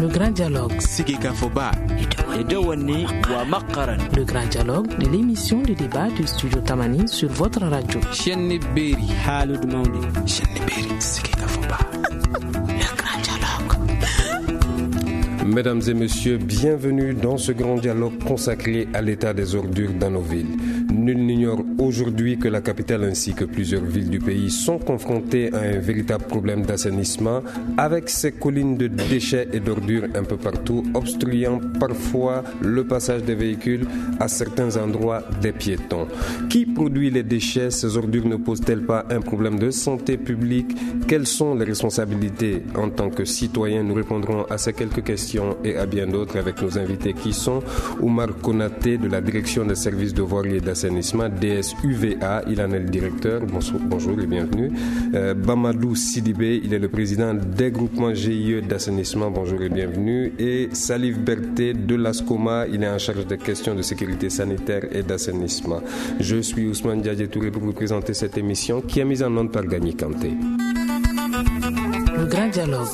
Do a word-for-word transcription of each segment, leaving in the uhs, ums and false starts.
Le grand dialogue. Sikika Foba. Edewani wa Makaran. Le grand dialogue de l'émission de débat du studio Tamani sur votre radio. Chenni Beri Halud Maudi. Chenni Beri Sikika Foba. Le grand dialogue. Mesdames et messieurs, bienvenue dans ce grand dialogue consacré à l'état des ordures dans nos villes. Nul n'ignore aujourd'hui que la capitale ainsi que plusieurs villes du pays sont confrontées à un véritable problème d'assainissement avec ces collines de déchets et d'ordures un peu partout, obstruant parfois le passage des véhicules, à certains endroits des piétons. Qui produit les déchets? Ces ordures ne posent-elles pas un problème de santé publique? Quelles sont les responsabilités en tant que citoyens? Nous répondrons à ces quelques questions et à bien d'autres avec nos invités qui sont Oumar Konaté de la Direction des services de voirie et d'assainissement D S U V A, il en est le directeur. Bonjour, bonjour et bienvenue. Euh, Bamadou Sidibé, il est le président des groupements G I E d'assainissement. Bonjour et bienvenue. Et Salif Berté de l'ASCOMA, il est en charge des questions de sécurité sanitaire et d'assainissement. Je suis Ousmane Diadje Touré pour vous présenter cette émission qui est mise en onde par Gagny Kanté. Le grand dialogue.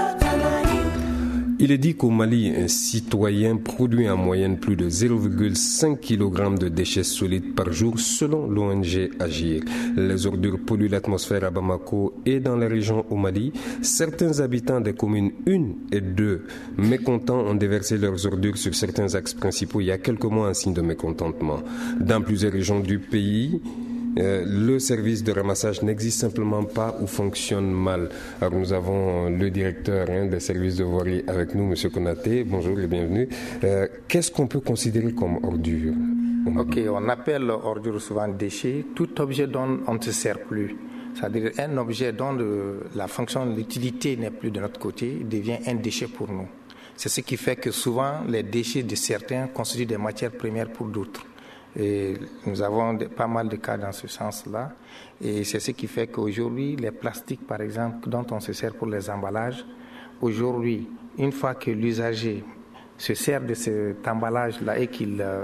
Il est dit qu'au Mali, un citoyen produit en moyenne plus de zéro virgule cinq kilogramme de déchets solides par jour selon l'O N G Agir. Les ordures polluent l'atmosphère à Bamako et dans la région au Mali. Certains habitants des communes un et deux mécontents ont déversé leurs ordures sur certains axes principaux il y a quelques mois en signe de mécontentement. Dans plusieurs régions du pays, Euh, le service de ramassage n'existe simplement pas ou fonctionne mal. Alors nous avons le directeur hein, des services de voirie avec nous, M. Konaté. Bonjour et bienvenue. Euh, qu'est-ce qu'on peut considérer comme ordure? Ok, on appelle ordure souvent déchet tout objet dont on ne se sert plus. C'est-à-dire un objet dont le, la fonction, l'utilité n'est plus de notre côté, devient un déchet pour nous. C'est ce qui fait que souvent les déchets de certains constituent des matières premières pour d'autres. Et nous avons de, pas mal de cas dans ce sens-là. Et c'est ce qui fait qu'aujourd'hui, les plastiques, par exemple, dont on se sert pour les emballages, aujourd'hui, une fois que l'usager se sert de cet emballage-là et qu'il euh,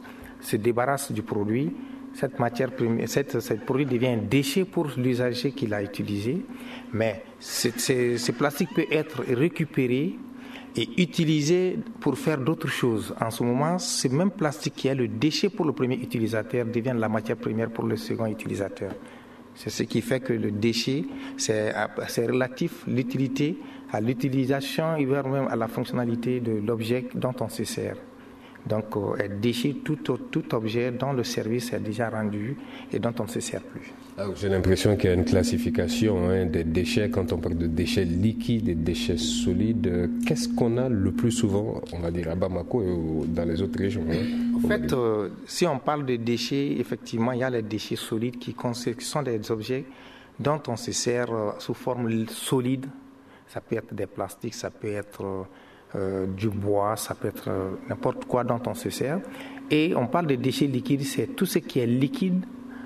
se débarrasse du produit, cette matière première, cette, ce produit devient un déchet pour l'usager qui l'a utilisé. Mais ce plastique peut être récupéré et utilisé pour faire d'autres choses. En ce moment, ce même plastique qui est le déchet pour le premier utilisateur devient la matière première pour le second utilisateur. C'est ce qui fait que le déchet, c'est, c'est relatif l'utilité à l'utilisation et même à la fonctionnalité de l'objet dont on se sert. Donc, euh, déchet, tout, tout objet dont le service est déjà rendu et dont on ne se sert plus. Alors, j'ai l'impression qu'il y a une classification hein, des déchets. Quand on parle de déchets liquides et déchets solides, qu'est-ce qu'on a le plus souvent, on va dire, à Bamako et dans les autres régions hein, En fait, euh, si on parle de déchets, effectivement, il y a les déchets solides qui, qui sont des objets dont on se sert euh, sous forme solide. Ça peut être des plastiques, ça peut être... Euh, Euh, du bois, ça peut être euh, n'importe quoi dont on se sert. Et on parle de déchets liquides, c'est tout ce qui est liquide.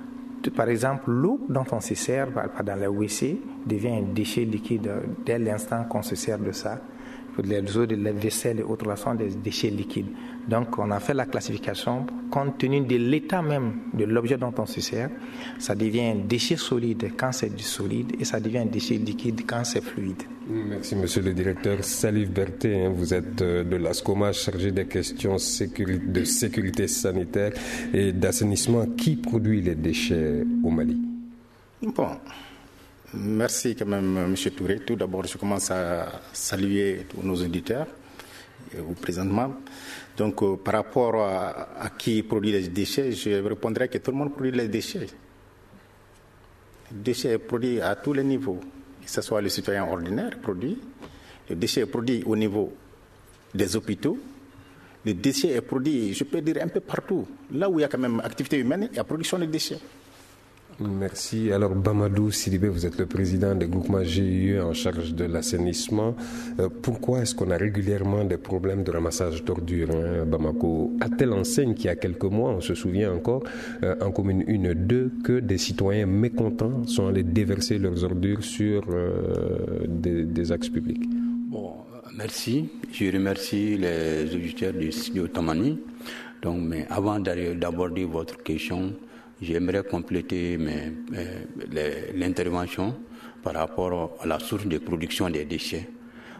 Par exemple, l'eau dont on se sert dans les W C devient un déchet liquide dès l'instant qu'on se sert de ça. Les eaux de la vaisselle et autres là sont des déchets liquides. Donc on a fait la classification compte tenu de l'état même de l'objet dont on se sert. Ça devient un déchet solide quand c'est du solide et ça devient un déchet liquide quand c'est fluide. Merci monsieur le directeur. Salif Berté, hein, vous êtes de l'ASCOMA chargé des questions de sécurité sanitaire et d'assainissement. Qui produit les déchets au Mali? Bon. Merci quand même, M. Touré. Tout d'abord, je commence à saluer tous nos auditeurs et vous présentement. Donc, euh, par rapport à, à qui produit les déchets, je répondrai que tout le monde produit les déchets. Les déchets sont produits à tous les niveaux, que ce soit le citoyen ordinaire produit, le déchet est produit au niveau des hôpitaux, le déchet est produit, je peux dire, un peu partout. Là où il y a quand même activité humaine, il y a production de déchets. Merci. Alors, Bamadou Sidibé, vous êtes le président des groupements G I E en charge de l'assainissement. Euh, pourquoi est-ce qu'on a régulièrement des problèmes de ramassage d'ordures hein, à Bamako? À telle enseigne qu'il y a quelques mois, on se souvient encore, euh, en commune un deux, que des citoyens mécontents sont allés déverser leurs ordures sur euh, des, des axes publics. Bon, merci. Je remercie les auditeurs du studio Tamani. Donc, mais avant d'aborder votre question, j'aimerais compléter mes, mes, les, l'intervention par rapport à la source de production des déchets.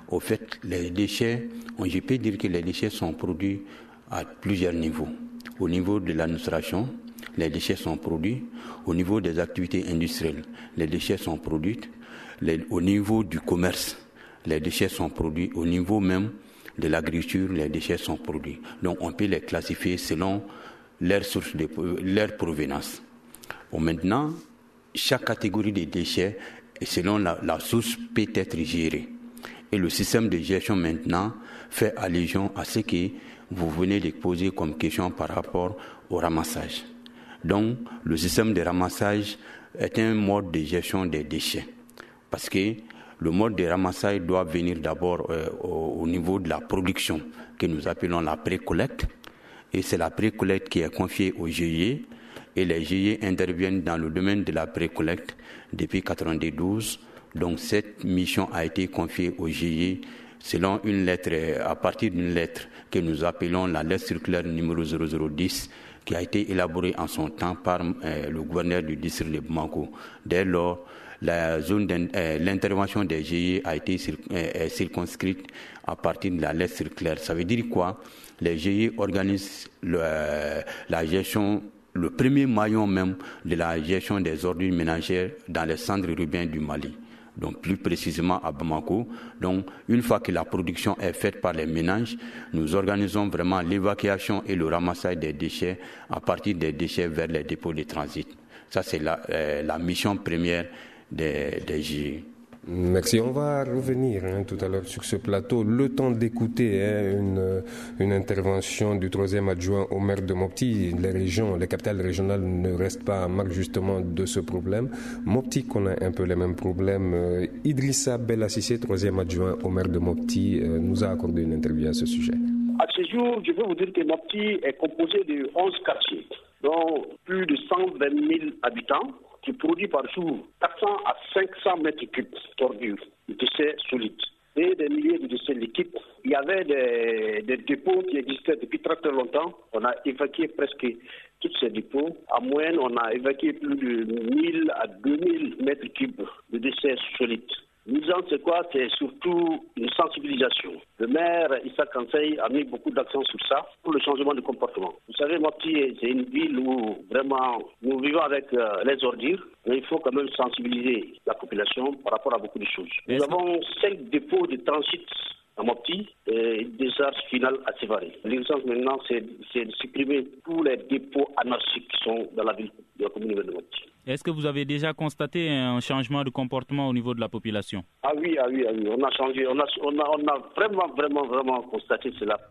Au fait, les déchets, je peux dire que les déchets sont produits à plusieurs niveaux. Au niveau de l'administration, les déchets sont produits. Au niveau des activités industrielles, les déchets sont produits. Les, au niveau du commerce, les déchets sont produits. Au niveau même de l'agriculture, les déchets sont produits. Donc on peut les classifier selon leur source de leur provenance. Bon, maintenant, chaque catégorie de déchets, selon la, la source, peut être gérée. Et le système de gestion maintenant fait allusion à ce que vous venez de poser comme question par rapport au ramassage. Donc, le système de ramassage est un mode de gestion des déchets. Parce que le mode de ramassage doit venir d'abord euh, au, au niveau de la production, que nous appelons la pré-collecte. Et c'est la pré-collecte qui est confiée au G I E. Et les G I E interviennent dans le domaine de la pré-collecte depuis quatre-vingt-douze. Donc cette mission a été confiée au G I E selon une lettre, à partir d'une lettre que nous appelons la lettre circulaire numéro zéro zéro dix, qui a été élaborée en son temps par euh, le gouverneur du district de Bamako. Dès lors, la zone euh, l'intervention des G I E a été cir euh, circonscrite à partir de la lettre circulaire. Ça veut dire quoi? Les G I E organisent le, euh, la gestion, le premier maillon même de la gestion des ordures ménagères dans les centres urbains du Mali. Donc plus précisément à Bamako. Donc une fois que la production est faite par les ménages, nous organisons vraiment l'évacuation et le ramassage des déchets à partir des déchets vers les dépôts de transit. Ça c'est la, euh, la mission première des, des G I E. Merci. On va revenir hein, tout à l'heure sur ce plateau. Le temps d'écouter hein, une, une intervention du troisième adjoint au maire de Mopti. Les régions, les capitales régionales ne restent pas à marque justement de ce problème. Mopti connaît un peu les mêmes problèmes. Euh, Idrissa Bella-Cissé, troisième adjoint au maire de Mopti, euh, nous a accordé une interview à ce sujet. À ce jour, je peux vous dire que Mopti est composé de onze quartiers, dont plus de cent vingt mille habitants, qui produit par jour quatre cents à cinq cents mètres cubes d'ordures, de déchets solides et des milliers de déchets liquides. Il y avait des, des dépôts qui existaient depuis très très longtemps. On a évacué presque tous ces dépôts. En moyenne, on a évacué plus de mille à deux mille mètres cubes de déchets solides. L'urgence, c'est quoi? C'est surtout une sensibilisation. Le maire Issa Kansei a mis beaucoup d'accent sur ça pour le changement de comportement. Vous savez, Mopti, c'est une ville où vraiment nous vivons avec euh, les ordures, mais il faut quand même sensibiliser la population par rapport à beaucoup de choses. Nous avons cinq dépôts de transit à Mopti et une décharge finale à Sévaré. L'urgence maintenant, c'est, c'est de supprimer tous les dépôts anarchiques qui sont dans la ville de la commune de Mopti. Est-ce que vous avez déjà constaté un changement de comportement au niveau de la population? Ah oui, ah oui, ah oui. On a changé, on a, on a, on a vraiment, vraiment, vraiment constaté cela.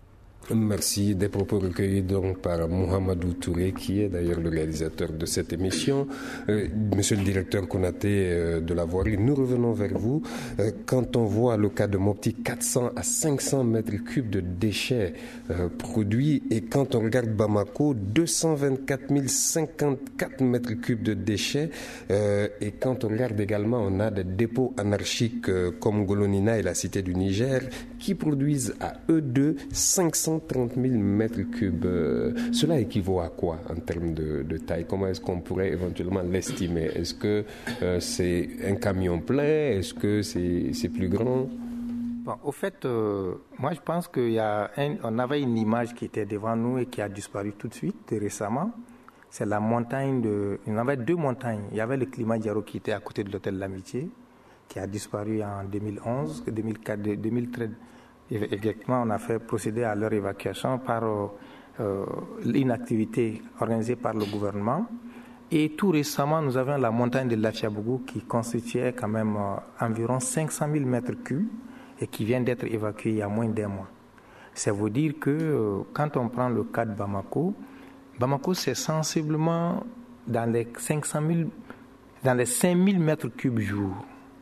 Merci. Des propos recueillis donc par Mohamedou Touré, qui est d'ailleurs le réalisateur de cette émission. Euh, monsieur le directeur Konaté euh, de la voirie, nous revenons vers vous. Euh, quand on voit le cas de Mopti, quatre cents à cinq cents mètres cubes de déchets euh, produits, et quand on regarde Bamako, deux cent vingt-quatre mille cinquante-quatre mètres cubes de déchets, euh, et quand on regarde également, on a des dépôts anarchiques euh, comme Golonina et la Cité du Niger, qui produisent à eux deux cinq cent trente mille mètres cubes. Euh, cela équivaut à quoi en termes de, de taille? Comment est-ce qu'on pourrait éventuellement l'estimer? Est-ce que euh, c'est un camion plein? Est-ce que c'est, c'est plus grand? Bon, au fait, euh, moi je pense qu'il y a un, on avait une image qui était devant nous et qui a disparu tout de suite récemment. C'est la montagne de... Il y en avait deux montagnes. Il y avait le Kilimanjaro qui était à côté de l'hôtel de l'Amitié, qui a disparu en deux mille onze, deux mille quatre, deux mille treize. Exactement, on a fait procéder à leur évacuation par euh, euh, une activité organisée par le gouvernement. Et tout récemment, nous avons la montagne de Lafiabougou qui constituait quand même euh, environ cinq cent mille mètres cubes et qui vient d'être évacuée il y a moins d'un mois. Ça veut dire que euh, quand on prend le cas de Bamako, Bamako c'est sensiblement dans les cinq cent mille, dans les cinq mille mètres cubes jour.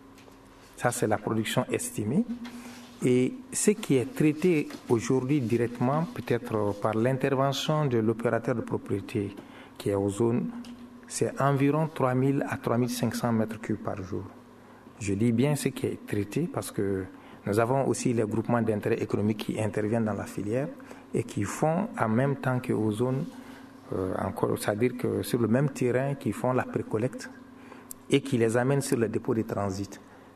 Ça, c'est la production estimée. Et ce qui est traité aujourd'hui directement, peut-être par l'intervention de l'opérateur de propriété qui est aux zones, c'est environ trois mille à trois mille cinq cents mètres cubes par jour. Je dis bien ce qui est traité parce que nous avons aussi les groupements d'intérêt économique qui interviennent dans la filière et qui font en même temps qu'aux zones, euh, encore, c'est-à-dire que sur le même terrain, qui font la précollecte et qui les amènent sur le dépôt de transit.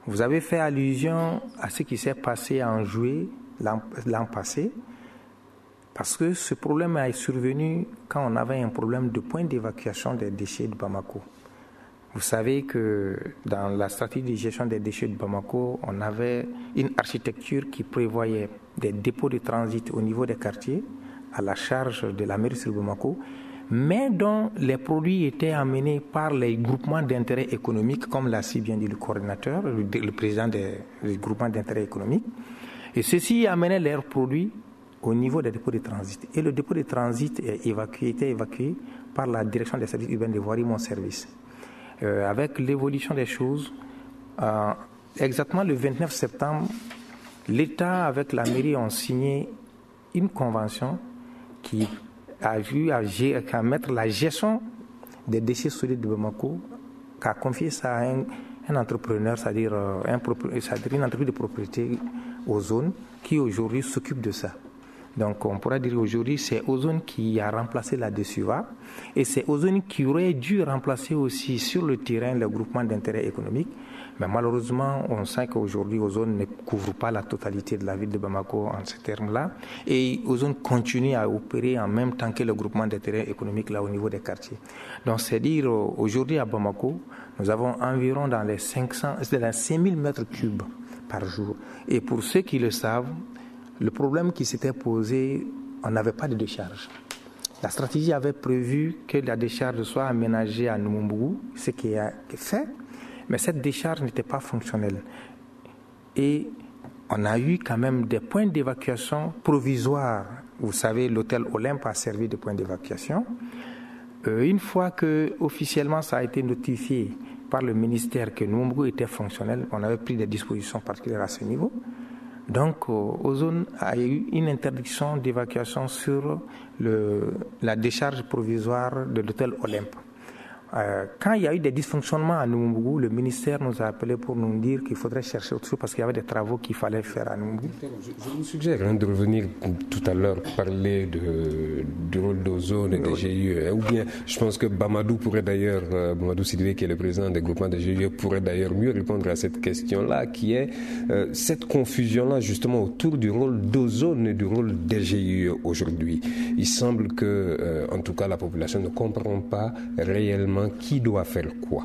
Vous avez fait allusion à ce qui s'est passé en juillet l'an, l'an passé, parce que ce problème est survenu quand on avait un problème de point d'évacuation des déchets de Bamako. Vous savez que dans la stratégie de gestion des déchets de Bamako, on avait une architecture qui prévoyait des dépôts de transit au niveau des quartiers, à la charge de la mairie de Bamako, mais dont les produits étaient amenés par les groupements d'intérêt économique, comme l'a si bien dit le coordinateur, le, le président des, des groupements d'intérêt économique. Et ceux-ci amenaient leurs produits au niveau des dépôts de transit. Et le dépôt de transit est évacué, était évacué par la direction des services urbains de voirie, mon service. Euh, avec l'évolution des choses, euh, exactement le vingt-neuf septembre, l'État avec la mairie ont signé une convention qui a vu à, à mettre la gestion des déchets solides de Bamako, qui a confié ça à un, un entrepreneur, c'est-à-dire, euh, un, c'est-à-dire une entreprise de propriété Ozone, qui aujourd'hui s'occupe de ça. Donc on pourrait dire aujourd'hui c'est Ozone qui a remplacé la DESUVA, et c'est Ozone qui aurait dû remplacer aussi sur le terrain le groupement d'intérêt économique. Mais malheureusement, on sait qu'aujourd'hui, Ozone ne couvre pas la totalité de la ville de Bamako en ces termes-là. Et Ozone continue à opérer en même temps que le groupement d'intérêt économique là au niveau des quartiers. Donc, c'est dire aujourd'hui à Bamako, nous avons environ dans les cinq cents, c'est dans cinq mille mètres cubes par jour. Et pour ceux qui le savent, le problème qui s'était posé, on n'avait pas de décharge. La stratégie avait prévu que la décharge soit aménagée à Numumbougou, ce qui est fait. Mais cette décharge n'était pas fonctionnelle. Et on a eu quand même des points d'évacuation provisoires. Vous savez, l'hôtel Olympe a servi de point d'évacuation. Euh, une fois que officiellement ça a été notifié par le ministère que Numumbougou était fonctionnel, on avait pris des dispositions particulières à ce niveau. Donc, Ozone a eu une interdiction d'évacuation sur le, la décharge provisoire de l'hôtel Olympe. Euh, quand il y a eu des dysfonctionnements à Numumbougou, le ministère nous a appelé pour nous dire qu'il faudrait chercher autre chose parce qu'il y avait des travaux qu'il fallait faire à Numumbougou. Je, je vous suggère hein, de revenir tout à l'heure parler de, du rôle d'Ozone et des G I E. Ou bien, je pense que Bamadou pourrait d'ailleurs, euh, Bamadou Sidibé, qui est le président des groupements des G I E, pourrait d'ailleurs mieux répondre à cette question-là, qui est euh, cette confusion-là justement autour du rôle d'Ozone et du rôle des G I E aujourd'hui. Il semble que, euh, en tout cas, la population ne comprend pas réellement qui doit faire quoi.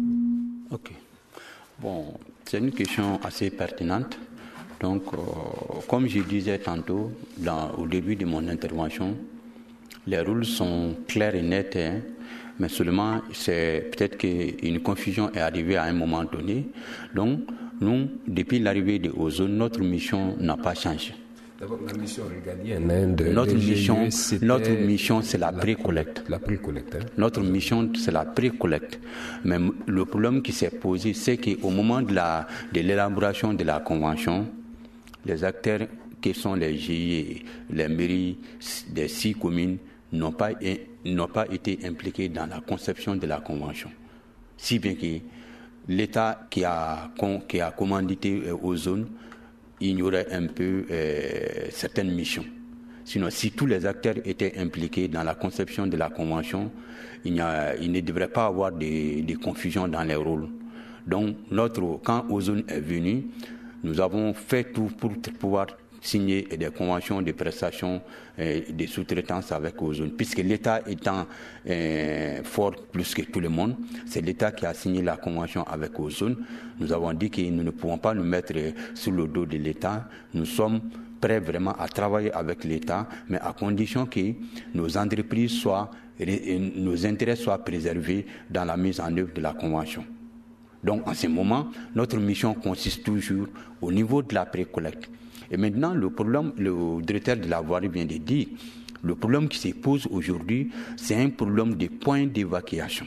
Ok. Bon, c'est une question assez pertinente. Donc, euh, comme je disais tantôt, dans, au début de mon intervention, les rôles sont clairs et nets, hein, mais seulement c'est peut-être qu'une confusion est arrivée à un moment donné. Donc, nous, depuis l'arrivée de Ozone, notre mission n'a pas changé. D'abord, la mission régalienne hein, de, notre, de mission, G I E, notre mission, c'est la, la pré-collecte. La pré-collecte. Hein. Notre mission, c'est la pré-collecte. Mais le problème qui s'est posé, c'est qu'au moment de, la, de l'élaboration de la convention, les acteurs qui sont les G I E, les mairies des six communes, n'ont pas, n'ont pas été impliqués dans la conception de la convention. Si bien que l'État qui a, qui a commandité aux zones ignorait un peu euh, certaines missions. Sinon, si tous les acteurs étaient impliqués dans la conception de la convention, il, n'y a, il ne devrait pas avoir de, de confusion dans les rôles. Donc, notre, quand Ozone est venu, nous avons fait tout pour pouvoir signer des conventions de prestations et de sous-traitance avec Ozone. Puisque l'État étant euh, fort plus que tout le monde, c'est l'État qui a signé la convention avec Ozone. Nous avons dit que nous ne pouvons pas nous mettre sur le dos de l'État. Nous sommes prêts vraiment à travailler avec l'État, mais à condition que nos entreprises soient, nos intérêts soient préservés dans la mise en œuvre de la convention. Donc, en ce moment, notre mission consiste toujours au niveau de la pré-collecte. Et maintenant, le problème, le directeur de la voirie vient de dire, le problème qui se pose aujourd'hui, c'est un problème de points d'évacuation,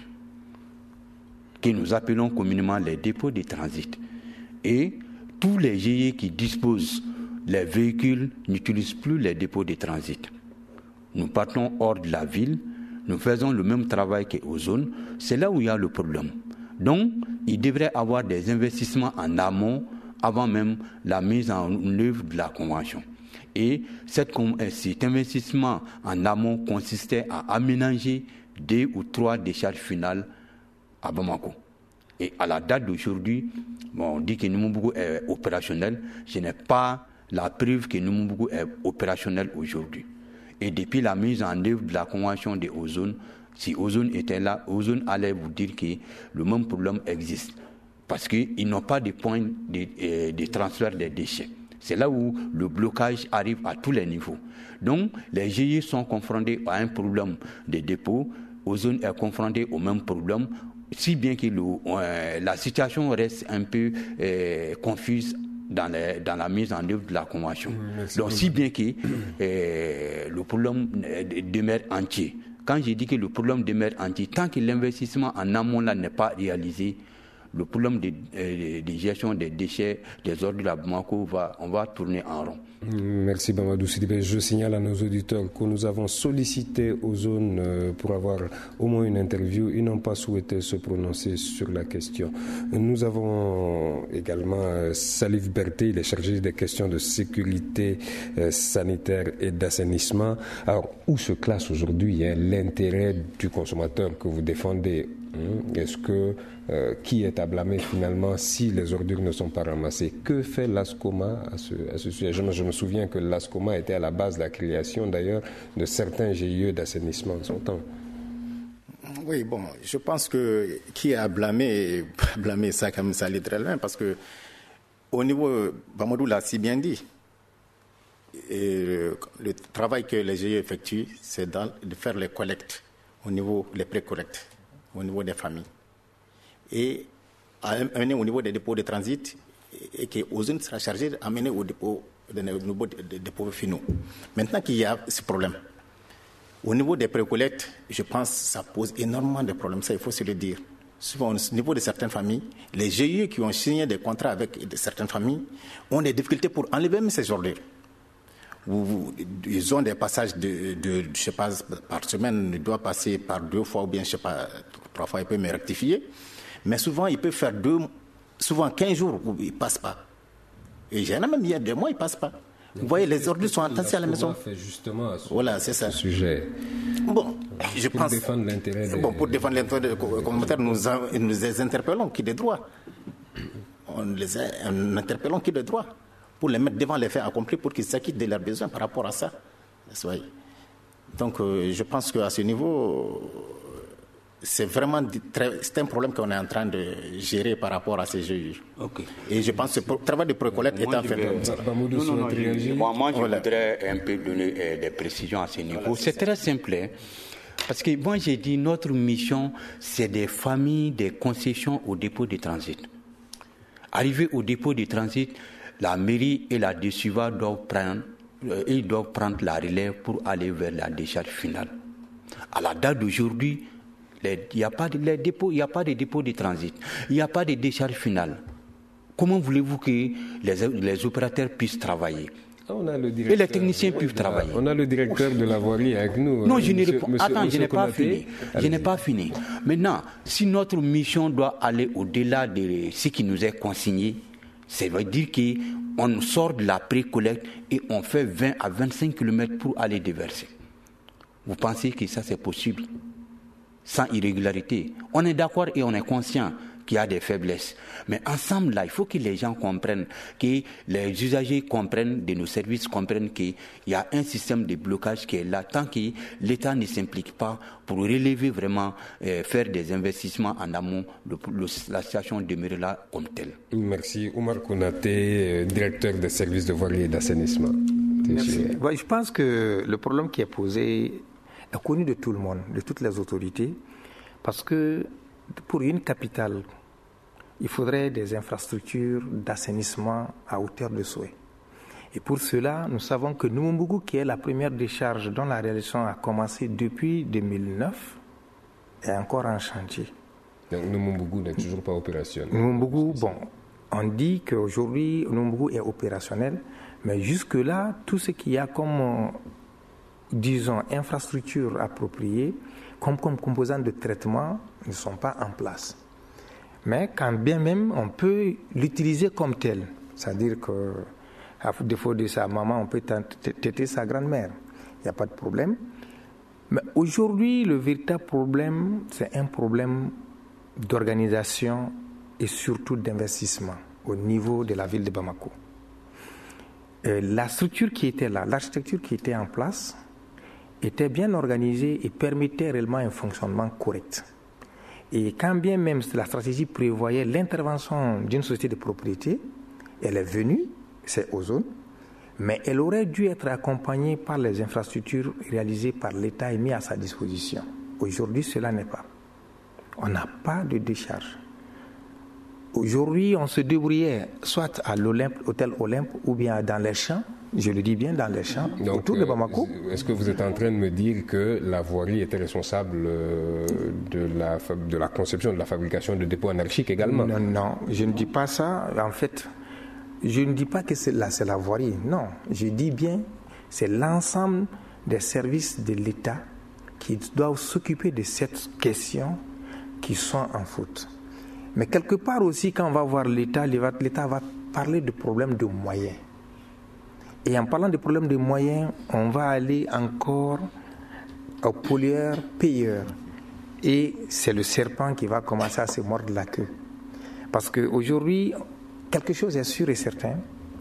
que nous appelons communément les dépôts de transit. Et tous les G I E qui disposent les véhicules n'utilisent plus les dépôts de transit. Nous partons hors de la ville, nous faisons le même travail qu'aux zones, c'est là où il y a le problème. Donc, il devrait y avoir des investissements en amont avant même la mise en œuvre de la convention. Et cette, cet investissement en amont consistait à aménager deux ou trois décharges finales à Bamako. Et à la date d'aujourd'hui, bon, on dit que Numumbugu est opérationnel. Je n'ai pas la preuve que Numumbugu est opérationnel aujourd'hui. Et depuis la mise en œuvre de la convention de Ozone, si Ozone était là, Ozone allait vous dire que le même problème existe. Parce qu'ils n'ont pas de point de, euh, de transfert des déchets. C'est là où le blocage arrive à tous les niveaux. Donc, les G I E sont confrontés à un problème de dépôt. Ozone est confronté au même problème, si bien que le, euh, la situation reste un peu euh, confuse dans, les, dans la mise en œuvre de la convention. Merci. Donc, si bien que euh, le problème demeure entier. Quand je dis que le problème demeure entier, tant que l'investissement en amont là n'est pas réalisé, le problème de, de, de gestion des déchets, des ordures à Bamako, va, on va tourner en rond. Merci Mamadou Sidibé. Je signale à nos auditeurs que nous avons sollicité Ozone pour avoir au moins une interview. Ils n'ont pas souhaité se prononcer sur la question. Nous avons également Salif Berté, il est chargé des questions de sécurité sanitaire et d'assainissement. Alors, où se classe aujourd'hui hein, l'intérêt du consommateur que vous défendez? Est-ce que euh, qui est à blâmer finalement si les ordures ne sont pas ramassées? Que fait l'ASCOMA à ce, à ce sujet? je me, je me souviens que l'ASCOMA était à la base de la création d'ailleurs de certains G I E d'assainissement en son temps. Oui, bon, je pense que qui est à blâmer, blâmer ça comme ça littéralement, parce que au niveau, Bamadou l'a si bien dit, et le, le travail que les G I E effectuent, c'est dans, de faire les collectes au niveau, les pré-collectes au niveau des familles et amener au niveau des dépôts de transit et que Ozone sera chargé d'amener au dépôt des de dépôts finaux. Maintenant qu'il y a ce problème, au niveau des pré-collectes, je pense que ça pose énormément de problèmes, ça il faut se le dire. Souvent au niveau de certaines familles, les G I E qui ont signé des contrats avec certaines familles ont des difficultés pour enlever même ces ordures. Ils ont des passages de, de, je sais pas, par semaine, ils doivent passer par deux fois ou bien, je sais pas, trois fois, ils peuvent me rectifier. Mais souvent, ils peuvent faire deux, souvent quinze jours où ils ne passent pas. Et il y en a même, il y a deux mois, ils ne passent pas. Vous voyez, les ordures sont entassées à la maison. Fait justement à ce, voilà, c'est ça. Ce sujet. Bon, je pour pense. Défendre l'intérêt des... Bon, pour défendre l'intérêt des communautaires, nous, nous les interpellons qui des droits. On les on interpellons qui des droits. Pour les mettre devant les faits accomplis pour qu'ils s'acquittent de leurs besoins par rapport à ça. Donc euh, je pense qu'à ce niveau, c'est vraiment très, c'est un problème qu'on est en train de gérer par rapport à ces G I E. Okay. Et je pense que le travail de pré-collecte est en fait. Non, non, non, je, moi, moi, je voilà. voudrais un peu donner euh, des précisions à ce niveau. Voilà, c'est, c'est très simple. Hein, parce que moi, j'ai dit notre mission, c'est des familles, des concessions au dépôt de transit. Arrivé au dépôt de transit, la mairie et la D S U V A doivent prendre, euh, ils doivent prendre la relève pour aller vers la décharge finale. À la date d'aujourd'hui, il n'y a pas de les dépôts, il n'y a pas de dépôt de transit, il n'y a pas de décharge finale. Comment voulez-vous que les, les opérateurs puissent travailler? On a le et les techniciens oui, peuvent travailler. On a le directeur de la voirie avec nous. Non, je n'ai Attends, je n'ai pas fini. Je n'ai pas fini. Maintenant, si notre mission doit aller au-delà de ce qui nous est consigné, ça veut dire qu'on sort de la pré-collecte et on fait vingt à vingt-cinq kilomètres pour aller déverser. Vous pensez que ça c'est possible? Sans irrégularité. On est d'accord et on est conscient qu'il y a des faiblesses. Mais ensemble, là, il faut que les gens comprennent, que les usagers comprennent, de nos services comprennent qu'il y a un système de blocage qui est là. Tant que l'État ne s'implique pas pour relever vraiment, euh, faire des investissements en amont, le, le, la situation demeure là comme telle. Merci. Oumar Konaté, directeur des services de voirie et d'assainissement. Merci. Ouais, je pense que le problème qui est posé est connu de tout le monde, de toutes les autorités, parce que pour une capitale, il faudrait des infrastructures d'assainissement à hauteur de souhait. Et pour cela, nous savons que Numumbugu, qui est la première décharge dont la réalisation a commencé depuis deux mille neuf, est encore en chantier. Donc Numumbugu n'est toujours pas opérationnel. Numumbugu, bon, on dit qu'aujourd'hui, Numumbugu est opérationnel, mais jusque-là, tout ce qu'il y a comme, disons, infrastructure appropriée, comme, comme composants de traitement, ne sont pas en place. Mais quand bien même, on peut l'utiliser comme tel. C'est-à-dire qu'à défaut de sa maman, on peut téter sa grand-mère. Il n'y a pas de problème. Mais aujourd'hui, le véritable problème, c'est un problème d'organisation et surtout d'investissement au niveau de la ville de Bamako. Euh, la structure qui était là, l'architecture qui était en place, était bien organisée et permettait réellement un fonctionnement correct. Et quand bien même la stratégie prévoyait l'intervention d'une société de propriété, elle est venue, c'est Ozone, mais elle aurait dû être accompagnée par les infrastructures réalisées par l'État et mises à sa disposition. Aujourd'hui, cela n'est pas. On n'a pas de décharge. Aujourd'hui, on se débrouillait soit à l'Olympe, hôtel Olympe, ou bien dans les champs, je le dis bien, dans les champs, donc, autour de Bamako. Est-ce que vous êtes en train de me dire que la voirie était responsable de la, de la conception, de la fabrication de dépôts anarchiques également? Non, non, je ne dis pas ça. En fait, je ne dis pas que c'est la, c'est la voirie. Non, je dis bien, c'est l'ensemble des services de l'État qui doivent s'occuper de cette question qui sont en faute. Mais quelque part aussi, quand on va voir l'État, l'État va parler de problèmes de moyens. Et en parlant de problèmes de moyens, on va aller encore au pollueur-payeur. Et c'est le serpent qui va commencer à se mordre la queue. Parce qu'aujourd'hui, quelque chose est sûr et certain,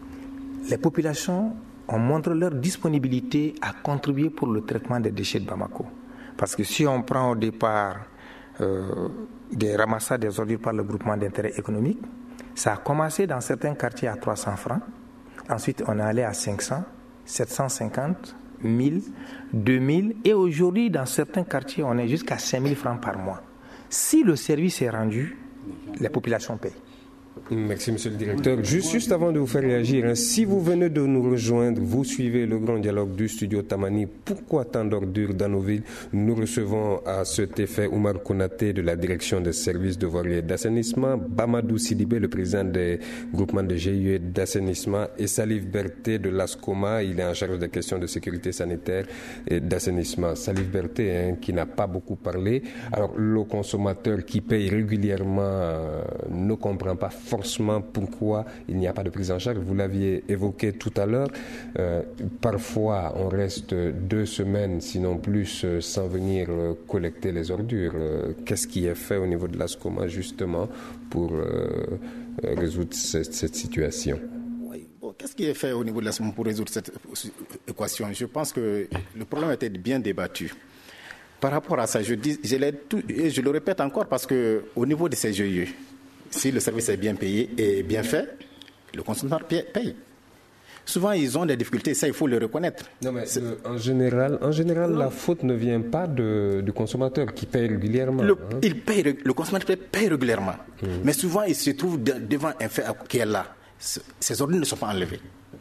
les populations ont montré leur disponibilité à contribuer pour le traitement des déchets de Bamako. Parce que si on prend au départ euh, des ramassades des ordures par le groupement d'intérêt économique, ça a commencé dans certains quartiers à trois cents francs. Ensuite, on est allé à cinq cents, sept cent cinquante, mille, deux mille. Et aujourd'hui, dans certains quartiers, on est jusqu'à cinq mille francs par mois. Si le service est rendu, les populations payent. Merci, monsieur le directeur. Juste, juste avant de vous faire réagir, hein, si vous venez de nous rejoindre, vous suivez le grand dialogue du studio Tamani. Pourquoi tant d'ordures dans nos villes? Nous recevons à cet effet Oumar Konaté de la direction des services de voirie et d'assainissement, Bamadou Sidibé, le président des groupements de G I E d'assainissement, et Salif Berté de l'ASCOMA. Il est en charge des questions de sécurité sanitaire et d'assainissement. Salif Berté, hein, qui n'a pas beaucoup parlé. Alors, le consommateur qui paye régulièrement euh, ne comprend pas forcément pourquoi il n'y a pas de prise en charge. Vous l'aviez évoqué tout à l'heure. Euh, parfois, on reste deux semaines, sinon plus, euh, sans venir euh, collecter les ordures. Euh, qu'est-ce qui est fait au niveau de l'ASCOMA, justement, pour euh, résoudre cette, cette situation? Oui. Bon, qu'est-ce qui est fait au niveau de l'ASCOMA pour résoudre cette équation? Je pense que le problème était bien débattu. Par rapport à ça, je, dis, je, l'ai tout, et je le répète encore parce qu'au niveau de ces G I E, si le service est bien payé et bien fait, le consommateur paye. Souvent, ils ont des difficultés, ça, il faut le reconnaître. Non, mais le, en général, en général la faute ne vient pas de, du consommateur qui paye régulièrement. Le, hein. il paye, le consommateur paye régulièrement. Mmh. Mais souvent, il se trouve de, devant un fait qui est là. Ces ordures ne sont pas enlevées.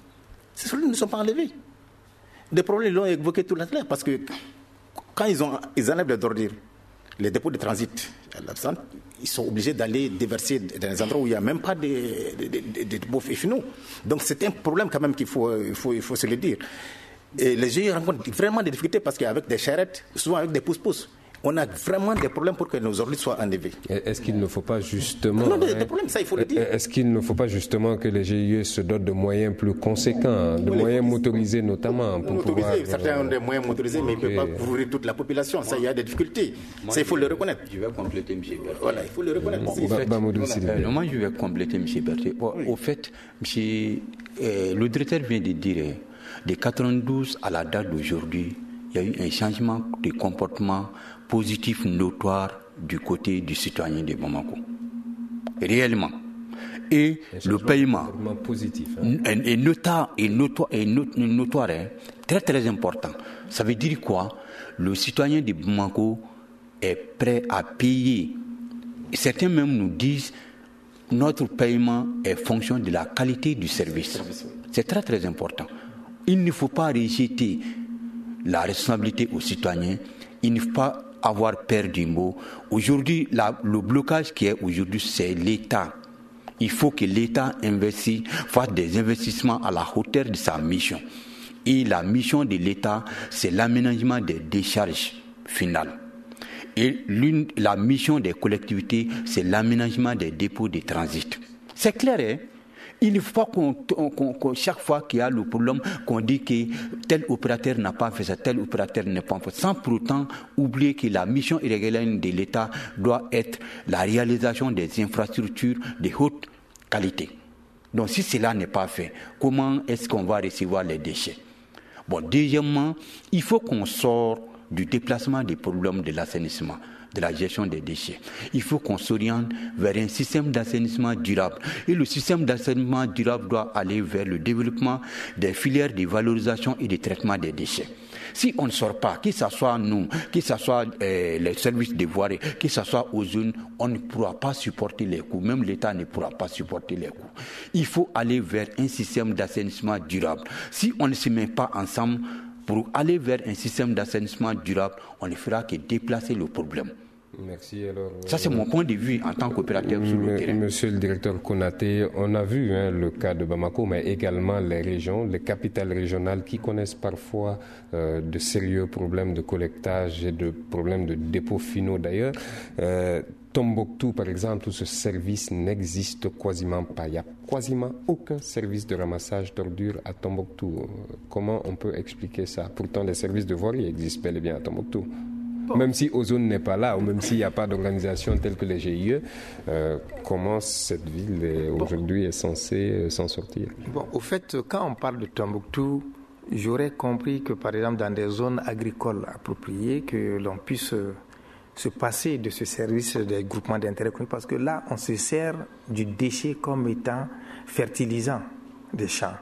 Ces ordures ne sont pas enlevées. Des problèmes, ils l'ont évoqué tout à l'heure, parce que quand ils, ont, ils enlèvent les ordures, les dépôts de transit, ils sont obligés d'aller déverser dans des endroits où il n'y a même pas de, de, de, de, de dépôts finaux. Donc c'est un problème quand même qu'il faut, il faut, il faut se le dire. Et les G I E rencontrent vraiment des difficultés parce qu'avec des charrettes, souvent avec des pousse-pousse, on a vraiment des problèmes pour que nos ordures soient enlevées. Est-ce qu'il ne faut pas justement... Non, des, des problèmes, ça il faut le dire. Est-ce qu'il ne faut pas justement que les G I E se dotent de moyens plus conséquents, de oui, moyens motorisés notamment pour motorisés, pouvoir... Certains ont des moyens motorisés, mais ils ne peuvent pas couvrir toute la population. Ça, il y a des difficultés. Moi, ça, il faut le reconnaître. Je vais compléter, M. Berté. Voilà, il faut le reconnaître. Bon, fait, bah, voilà, moi, je vais compléter, M. Berté. Bon, oui. Au fait, monsieur, euh, le directeur vient de dire, de quatre-vingt-douze à la date d'aujourd'hui, il y a eu un changement de comportement positif notoire du côté du citoyen de Bamako. Réellement. Et le paiement positif, hein. est, notoire, est, notoire, est notoire, hein, très très important. Ça veut dire quoi? Le citoyen de Bamako est prêt à payer. Certains même nous disent notre paiement est fonction de la qualité du service. C'est très très important. Il ne faut pas rejeter la responsabilité aux citoyens. Il ne faut pas avoir peur du mot. Aujourd'hui, la, le blocage qui est aujourd'hui, c'est l'État. Il faut que l'État investisse, fasse des investissements à la hauteur de sa mission. Et la mission de l'État, c'est l'aménagement des décharges finales. Et l'une, la mission des collectivités, c'est l'aménagement des dépôts de transit. C'est clair, hein? Il ne faut pas qu'on, qu'on, qu'on, chaque fois qu'il y a le problème, qu'on dit que tel opérateur n'a pas fait ça, tel opérateur n'a pas fait ça, sans pour autant oublier que la mission régalienne de l'État doit être la réalisation des infrastructures de haute qualité. Donc si cela n'est pas fait, comment est-ce qu'on va recevoir les déchets? Bon, deuxièmement, il faut qu'on sorte du déplacement des problèmes de l'assainissement, de la gestion des déchets. Il faut qu'on s'oriente vers un système d'assainissement durable. Et le système d'assainissement durable doit aller vers le développement des filières de valorisation et de traitement des déchets. Si on ne sort pas, que ce soit nous, que ce soit euh, les services de voirie, que ce soit aux zones, on ne pourra pas supporter les coûts. Même l'État ne pourra pas supporter les coûts. Il faut aller vers un système d'assainissement durable. Si on ne se met pas ensemble pour aller vers un système d'assainissement durable, on ne fera que déplacer le problème. Merci. Alors, ça, c'est mon point de vue en tant qu'opérateur sur le terrain. Monsieur le directeur Konaté, on a vu hein, le cas de Bamako, mais également les régions, les capitales régionales qui connaissent parfois euh, de sérieux problèmes de collectage et de problèmes de dépôts finaux d'ailleurs. Euh, Tombouctou, par exemple, où ce service n'existe quasiment pas. Il n'y a quasiment aucun service de ramassage d'ordures à Tombouctou. Comment on peut expliquer ça? Pourtant, les services de voirie existent bel et bien à Tombouctou. Bon. Même si Ozone n'est pas là, ou même s'il n'y a pas d'organisation telle que les G I E, euh, comment cette ville est, aujourd'hui est censée s'en sortir? Bon, au fait, quand on parle de Tombouctou, j'aurais compris que, par exemple, dans des zones agricoles appropriées, que l'on puisse se passer de ce service des groupements d'intérêt économique, parce que là, on se sert du déchet comme étant fertilisant des champs.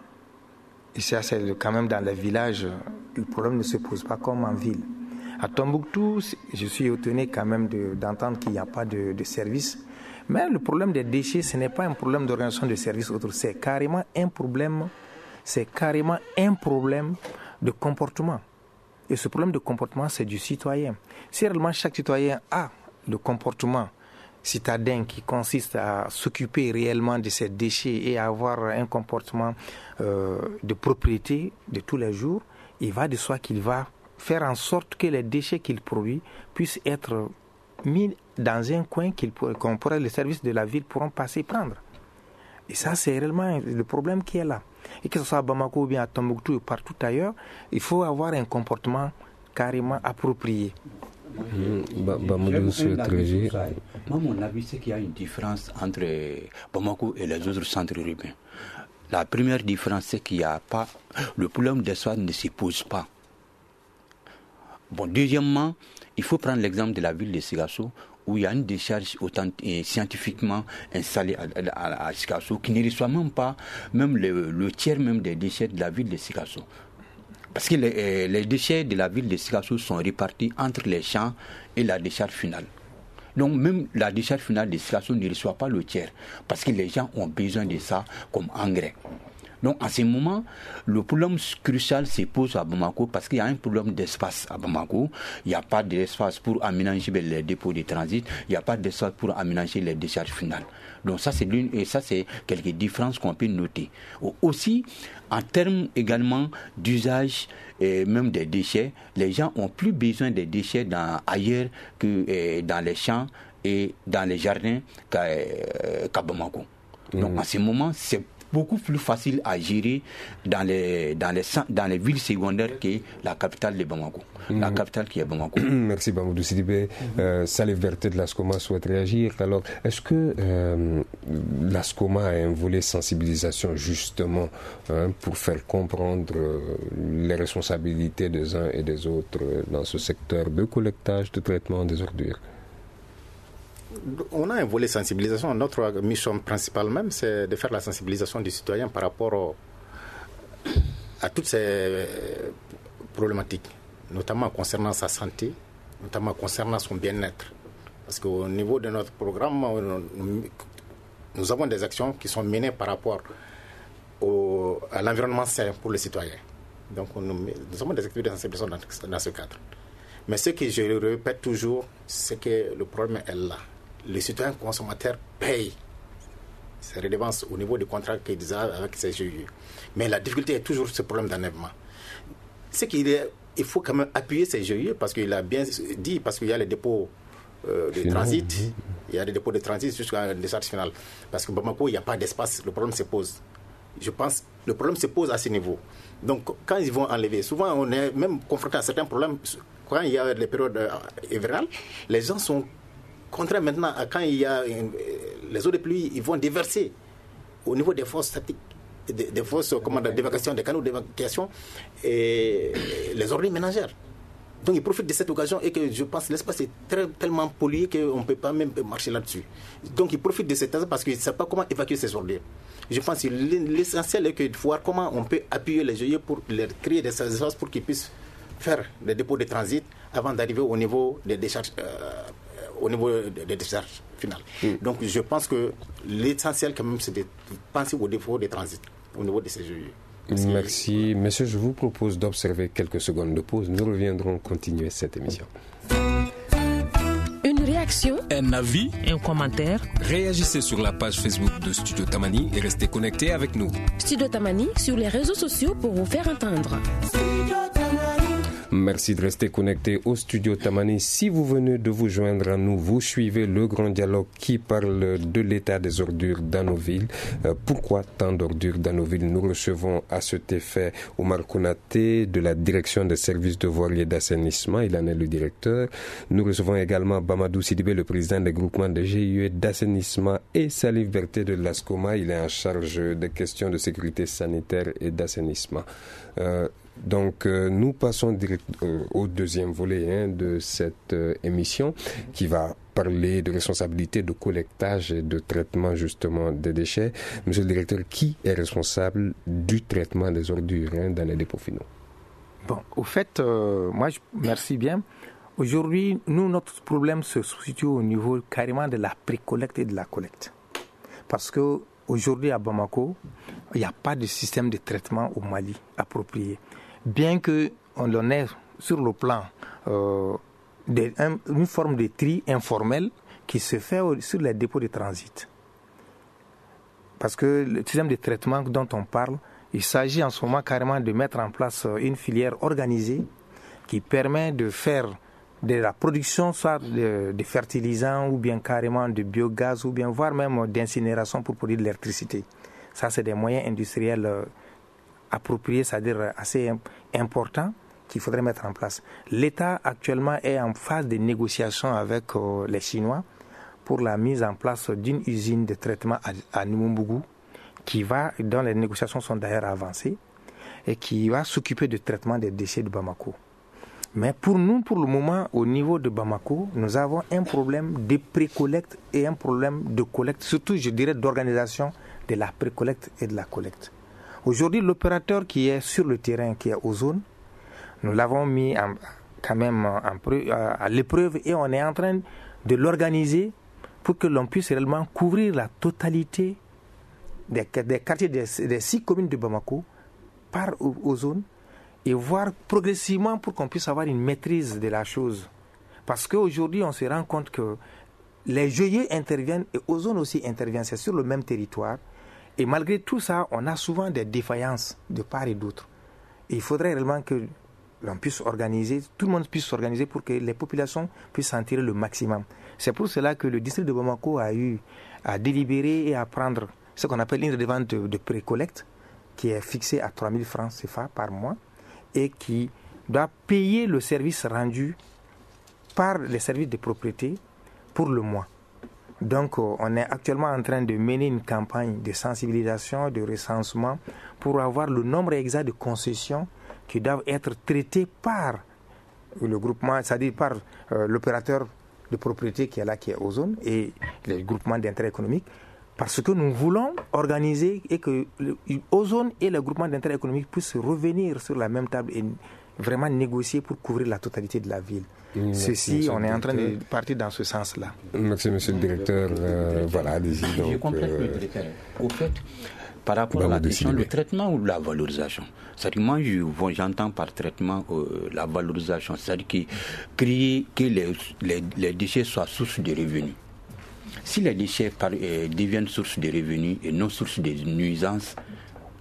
Et ça, c'est quand même dans les villages, le problème ne se pose pas comme en ville. À Tombouctou, je suis étonné quand même de, d'entendre qu'il n'y a pas de, de service. Mais le problème des déchets, ce n'est pas un problème d'organisation de services autres. C'est carrément un problème, c'est carrément un problème de comportement. Et ce problème de comportement, c'est du citoyen. Si réellement chaque citoyen a le comportement citadin qui consiste à s'occuper réellement de ses déchets et à avoir un comportement euh, de propriété de tous les jours, il va de soi qu'il va faire en sorte que les déchets qu'il produit puissent être mis dans un coin qu'il pourrait, qu'on pourrait, les services de la ville pourront passer prendre. Et ça, c'est réellement le problème qui est là. Et que ce soit à Bamako ou bien à Tombouctou ou partout ailleurs, il faut avoir un comportement carrément approprié. Mmh. Ba- Bamoudou souhaiterait. Moi, mon avis, c'est qu'il y a une différence entre Bamako et les autres centres urbains. La première différence, c'est qu'il n'y a pas. Le problème d'espace ne se pose pas. Bon, deuxièmement, il faut prendre l'exemple de la ville de Sikasso, où il y a une décharge authentique, scientifiquement installée à, à, à Sikasso, qui ne reçoit même pas même le, le tiers même des déchets de la ville de Sikasso. Parce que les, les déchets de la ville de Sikasso sont répartis entre les champs et la décharge finale. Donc même la décharge finale de Sikasso ne reçoit pas le tiers, parce que les gens ont besoin de ça comme engrais. Donc, en ce moment, le problème crucial se pose à Bamako parce qu'il y a un problème d'espace à Bamako. Il n'y a pas d'espace pour aménager les dépôts de transit. Il n'y a pas d'espace pour aménager les décharges finales. Donc, ça, c'est l'une, et ça, c'est quelques différences qu'on peut noter. Aussi, en termes également d'usage, et même des déchets, les gens ont plus besoin des déchets dans, ailleurs que eh, dans les champs et dans les jardins qu'à, qu'à Bamako. Donc, mmh. en ce moment, c'est beaucoup plus facile à gérer dans les, dans les, dans les villes secondaires que la capitale de Bamako. Mmh. La capitale qui est Bamako. Merci Bamoudou Sidibé. Mmh. Euh, Salif Berté de l'ASCOMA souhaite réagir. Alors, est-ce que euh, l'ASCOMA a un volet sensibilisation justement hein, pour faire comprendre euh, les responsabilités des uns et des autres dans ce secteur de collectage, de traitement des ordures? On a un volet sensibilisation. Notre mission principale même, c'est de faire la sensibilisation du citoyen par rapport au, à toutes ces problématiques, notamment concernant sa santé, notamment concernant son bien-être. Parce qu'au niveau de notre programme, nous, nous avons des actions qui sont menées par rapport au, à l'environnement sain pour les citoyens. Donc nous, nous avons des activités de sensibilisation dans, dans ce cadre. Mais ce que je répète toujours, c'est que le problème est là. Les citoyens consommateurs payent ces redevances au niveau du contrat qu'ils ont avec ces G I E. Mais la difficulté est toujours ce problème d'enlèvement. Ce qu'il est, il faut quand même appuyer ces G I E parce qu'il a bien dit, parce qu'il y a les dépôts euh, de transit. Il y a des dépôts de transit jusqu'à la décharge finale. Parce que Bamako, il n'y a pas d'espace, le problème se pose. Je pense que le problème se pose à ce niveau. Donc, quand ils vont enlever, souvent on est même confronté à certains problèmes. Quand il y a les périodes hivernales, les gens sont contraints maintenant, à quand il y a une, les eaux de pluie, ils vont déverser au niveau des fosses statiques, des, des fosses d'évacuation, des canaux d'évacuation, et les ordures ménagères. Donc ils profitent de cette occasion et que je pense que l'espace est très, tellement pollué qu'on ne peut pas même marcher là-dessus. Donc ils profitent de cet espace parce qu'ils ne savent pas comment évacuer ces ordures. Je pense que l'essentiel est de voir comment on peut appuyer les G I E pour leur créer des espaces pour qu'ils puissent faire des dépôts de transit avant d'arriver au niveau des décharges, euh, au niveau des décharges finales. Mm. Donc je pense que l'essentiel quand même c'est de penser aux dépôts de transit au niveau de ces G I E. Merci. Merci. Messieurs, je vous propose d'observer quelques secondes de pause. Nous reviendrons continuer cette émission. Une réaction, un avis, un commentaire. Réagissez sur la page Facebook de Studio Tamani et restez connectés avec nous. Studio Tamani sur les réseaux sociaux pour vous faire entendre. Merci de rester connecté au Studio Tamani. Si vous venez de vous joindre à nous, vous suivez le grand dialogue qui parle de l'état des ordures dans nos villes. Euh, pourquoi tant d'ordures dans nos villes? Nous recevons à cet effet Omar Konaté de la direction des services de voirie et d'assainissement. Il en est le directeur. Nous recevons également Bamadou Sidibé, le président des groupements de G I E d'assainissement, et Salif Berté de l'ASCOMA. Il est en charge des questions de sécurité sanitaire et d'assainissement. Euh, Donc, euh, nous passons direct euh, au deuxième volet hein, de cette euh, émission qui va parler de responsabilité de collectage et de traitement justement des déchets. Monsieur le directeur, qui est responsable du traitement des ordures hein, dans les dépôts finaux? Bon, au fait, euh, moi, je, merci bien. Aujourd'hui, nous, notre problème se situe au niveau carrément de la pré-collecte et de la collecte. Parce que aujourd'hui, à Bamako, il n'y a pas de système de traitement au Mali approprié. Bien qu'on en ait sur le plan euh, de, un, une forme de tri informel qui se fait au, sur les dépôts de transit. Parce que le système de traitement dont on parle, il s'agit en ce moment carrément de mettre en place une filière organisée qui permet de faire de la production soit de, de fertilisants ou bien carrément de biogaz ou bien voire même d'incinération pour produire de l'électricité. Ça, c'est des moyens industriels euh, appropriés, c'est-à-dire assez importants qu'il faudrait mettre en place. L'État actuellement est en phase de négociation avec euh, les Chinois pour la mise en place d'une usine de traitement à, à Numumbougou qui va, dont les négociations sont d'ailleurs avancées et qui va s'occuper du traitement des déchets de Bamako. Mais pour nous, pour le moment, au niveau de Bamako, nous avons un problème de pré-collecte et un problème de collecte, surtout, je dirais, d'organisation de la pré-collecte et de la collecte. Aujourd'hui, l'opérateur qui est sur le terrain, qui est aux zones, nous l'avons mis en, quand même en, à l'épreuve et on est en train de l'organiser pour que l'on puisse réellement couvrir la totalité des, des quartiers des, des six communes de Bamako par aux, aux zones et voir progressivement pour qu'on puisse avoir une maîtrise de la chose. Parce qu'aujourd'hui, on se rend compte que les G I E interviennent et aux zones aussi interviennent, c'est sur le même territoire. Et malgré tout ça, on a souvent des défaillances de part et d'autre. Et il faudrait réellement que l'on puisse organiser, tout le monde puisse s'organiser pour que les populations puissent en tirer le maximum. C'est pour cela que le district de Bamako a eu à délibérer et à prendre ce qu'on appelle une redevance de, de pré-collecte qui est fixée à trois mille francs C F A par mois et qui doit payer le service rendu par les services de propriété pour le mois. Donc, on est actuellement en train de mener une campagne de sensibilisation, de recensement, pour avoir le nombre exact de concessions qui doivent être traitées par le groupement, c'est-à-dire par euh, l'opérateur de propriété qui est là, qui est aux zones, et les groupements d'intérêt économique, parce que nous voulons organiser et que Ozone et le groupement d'intérêt économique puissent revenir sur la même table et vraiment négocier pour couvrir la totalité de la ville. Merci, Ceci, on est en train de partir dans ce sens-là. Merci, monsieur le directeur. Euh, voilà, allez-y. Je complète euh... le directeur. Au fait, par rapport bah, à la question, le traitement ou la valorisation. C'est-à-dire, moi, je, j'entends par traitement euh, la valorisation, c'est-à-dire que, créer que les, les, les déchets soient source de revenus. Si les déchets par, euh, deviennent source de revenus et non source de nuisances,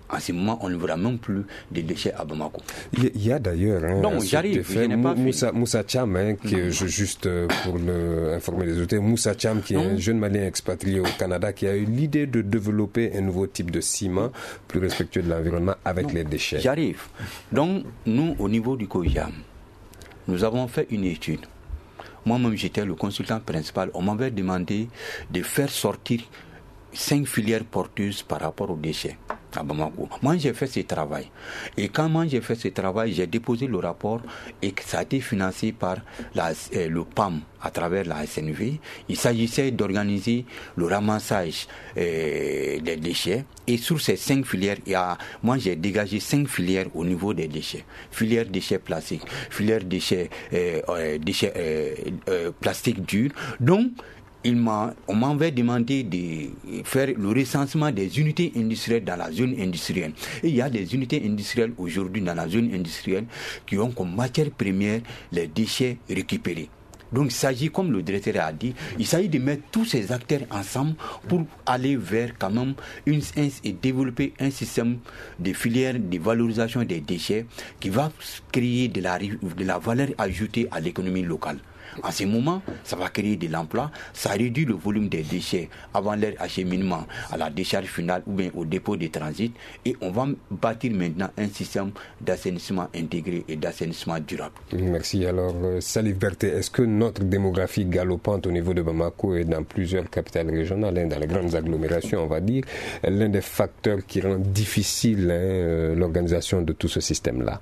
En ce moment, on ne verra même plus de déchets à Bamako. Il y a d'ailleurs... Hein, Donc, j'arrive, je n'ai pas Moussa, Moussa Cham, hein, qui est, je, juste pour le, informer les auditeurs, Moussa Cham, qui est non. un jeune Malien expatrié au Canada, qui a eu l'idée de développer un nouveau type de ciment plus respectueux de l'environnement avec non. les déchets. J'arrive. Donc, nous, au niveau du COJAM, nous avons fait une étude. Moi-même, j'étais le consultant principal. On m'avait demandé de faire sortir cinq filières porteuses par rapport aux déchets à Bamako. Moi, j'ai fait ce travail. Et quand moi, j'ai fait ce travail, j'ai déposé le rapport et ça a été financé par la, euh, le P A M à travers la S N V. Il s'agissait d'organiser le ramassage euh, des déchets. Et sur ces cinq filières, il y a, moi, j'ai dégagé cinq filières au niveau des déchets. Filière déchets plastiques, filière déchets, euh, euh, déchets euh, euh, plastiques durs. Donc, Il m'a, on m'avait demandé de faire le recensement des unités industrielles dans la zone industrielle. Et il y a des unités industrielles aujourd'hui dans la zone industrielle qui ont comme matière première les déchets récupérés. Donc il s'agit, comme le directeur a dit, il s'agit de mettre tous ces acteurs ensemble pour aller vers quand même une, un, et développer un système de filière de valorisation des déchets qui va créer de la, de la valeur ajoutée à l'économie locale. En ce moment, ça va créer de l'emploi, ça réduit le volume des déchets avant leur acheminement à la décharge finale ou bien au dépôt de transit, et on va bâtir maintenant un système d'assainissement intégré et d'assainissement durable. Merci. Alors, Salif Berté, est-ce que notre démographie galopante au niveau de Bamako et dans plusieurs capitales régionales, hein, dans les grandes agglomérations, on va dire, est l'un des facteurs qui rend difficile hein, l'organisation de tout ce système-là?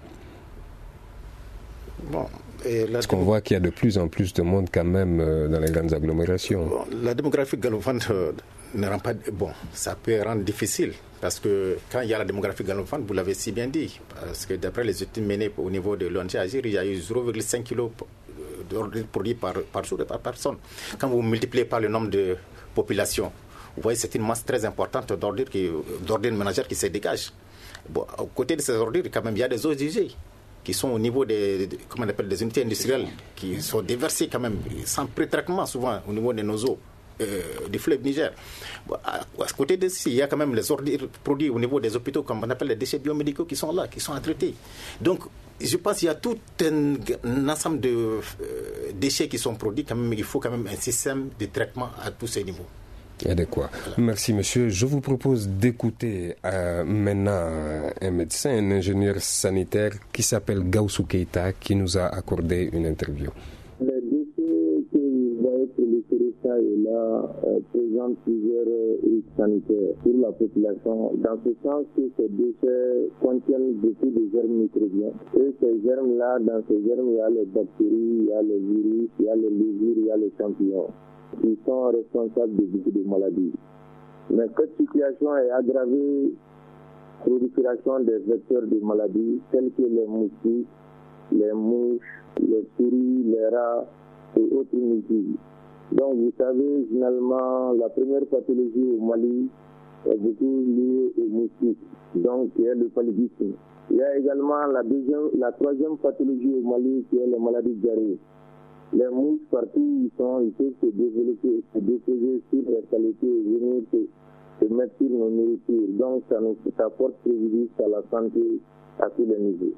Bon. Parce qu'on voit qu'il y a de plus en plus de monde quand même euh, dans les grandes agglomérations. Bon, la démographie galopante euh, ne rend pas... Bon, ça peut rendre difficile parce que quand il y a la démographie galopante, vous l'avez si bien dit, parce que d'après les études menées au niveau de l'O N G Agir, il y a eu zéro virgule cinq kilos d'ordures produits par, par jour et par personne. Quand vous multipliez par le nombre de populations, vous voyez c'est une masse très importante d'ordures, qui, d'ordures ménagères qui se dégagent. Bon, à côté de ces ordures, quand même, il y a des eaux usées qui sont au niveau des, des, comment on appelle, des unités industrielles, qui sont déversées quand même, sans pré-traitement souvent au niveau de nos eaux, euh, du fleuve Niger. Bon, à, à côté de ça, il y a quand même les ordures produits au niveau des hôpitaux, comme on appelle les déchets biomédicaux, qui sont là, qui sont à traiter. Donc, je pense qu'il y a tout un, un ensemble de euh, déchets qui sont produits, quand même, il faut quand même un système de traitement à tous ces niveaux. Adéquat. Merci monsieur. Je vous propose d'écouter euh, maintenant un médecin, un ingénieur sanitaire qui s'appelle Gaussou Keita, qui nous a accordé une interview. Les déchets que vous voyez proliférer ça et là euh, présentent plusieurs risques sanitaires pour la population, dans ce sens que ces déchets contiennent beaucoup de germes microbiens. Et ces germes-là, dans ces germes, il y a les bactéries, il y a les virus, il y a les levures, il y a les champignons, qui sont responsables de beaucoup de maladies. Mais cette situation est aggravée par la prolifération des vecteurs de maladies tels que les moustiques, les mouches, les souris, les rats et autres nuisibles. Donc vous savez, finalement, la première pathologie au Mali est beaucoup liée aux moustiques, donc qui est le paludisme. Il y a également la, deuxième, la troisième pathologie au Mali qui est la maladie diarrhée. Les mouches partout où ils sont, ils peuvent se développer, se déposer sur les qualités et venir se, se mettre sur nos nourritures. Donc ça nous ça porte préjudice à la santé à tous les niveaux.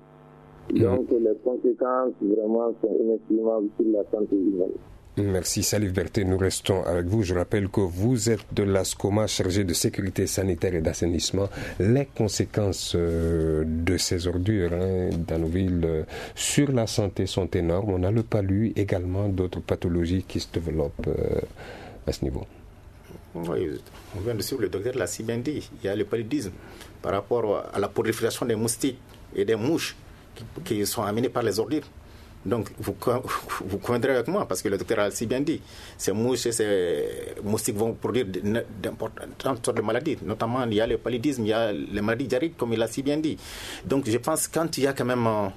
Donc mmh. les conséquences vraiment sont inestimables sur la santé humaine. Merci Salif Berté, nous restons avec vous. Je rappelle que vous êtes de l'ASCOMA chargé de sécurité sanitaire et d'assainissement. Les conséquences euh, de ces ordures hein, dans nos villes euh, sur la santé sont énormes. On a le palu, également d'autres pathologies qui se développent euh, à ce niveau. Oui, on vient de suivre, le docteur l'a si bien dit. Il y a le paludisme par rapport à la prolifération des moustiques et des mouches qui, qui sont amenées par les ordures. Donc, vous, vous conviendrez avec moi, parce que le docteur a si bien dit, ces mouches et ces moustiques vont produire d'importantes sortes de maladies. Notamment, il y a le paludisme, il y a les maladies diarrhéiques, comme il a si bien dit. Donc, je pense que quand il y a quand même euh,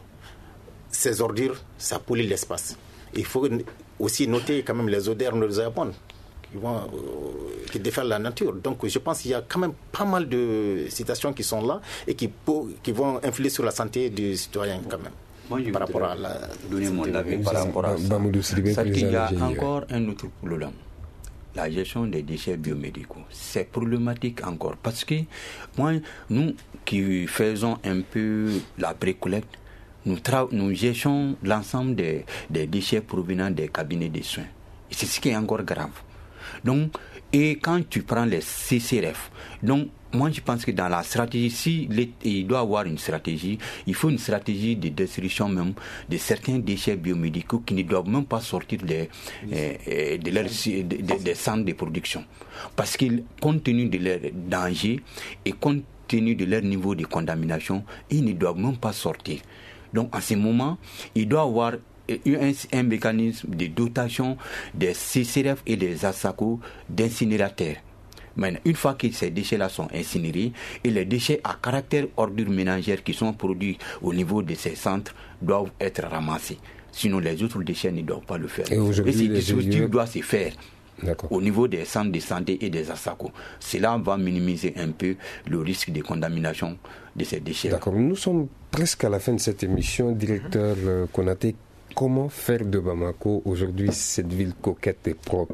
ces ordures, ça pollue l'espace. Il faut aussi noter quand même les odeurs nauséabondes qui vont euh, qui défèrent la nature. Donc, je pense qu'il y a quand même pas mal de situations qui sont là et qui, qui vont influer sur la santé du citoyen quand même. Moi, je par rapport à la... donner mon avis par rapport à ça. C'est qu'il y a encore un autre problème. la gestion des déchets biomédicaux, c'est problématique encore parce que moi, nous qui faisons un peu la pré-collecte, nous, tra- nous gérons l'ensemble des, des déchets provenant des cabinets de soins. Et c'est ce qui est encore grave. Donc, et quand tu prends les C C R F, donc moi je pense que dans la stratégie, si il doit y avoir une stratégie, il faut une stratégie de destruction même de certains déchets biomédicaux qui ne doivent même pas sortir des, euh, de leur, de, de, des centres de production. Parce que compte tenu de leur danger et compte tenu de leur niveau de contamination, ils ne doivent même pas sortir. Donc, à ce moment, il doit y avoir un, un mécanisme de dotation des C C R F et des ASACO d'incinérateurs. Maintenant, une fois que ces déchets-là sont incinérés, et les déchets à caractère ordures ménagères qui sont produits au niveau de ces centres doivent être ramassés. Sinon, les autres déchets ne doivent pas le faire. Et, et ce dispositif doit se faire. D'accord. Au niveau des centres de santé et des ASACO. Cela va minimiser un peu le risque de contamination de ces déchets. D'accord. Nous sommes presque à la fin de cette émission. Directeur euh, Konaté, comment faire de Bamako aujourd'hui cette ville coquette et propre?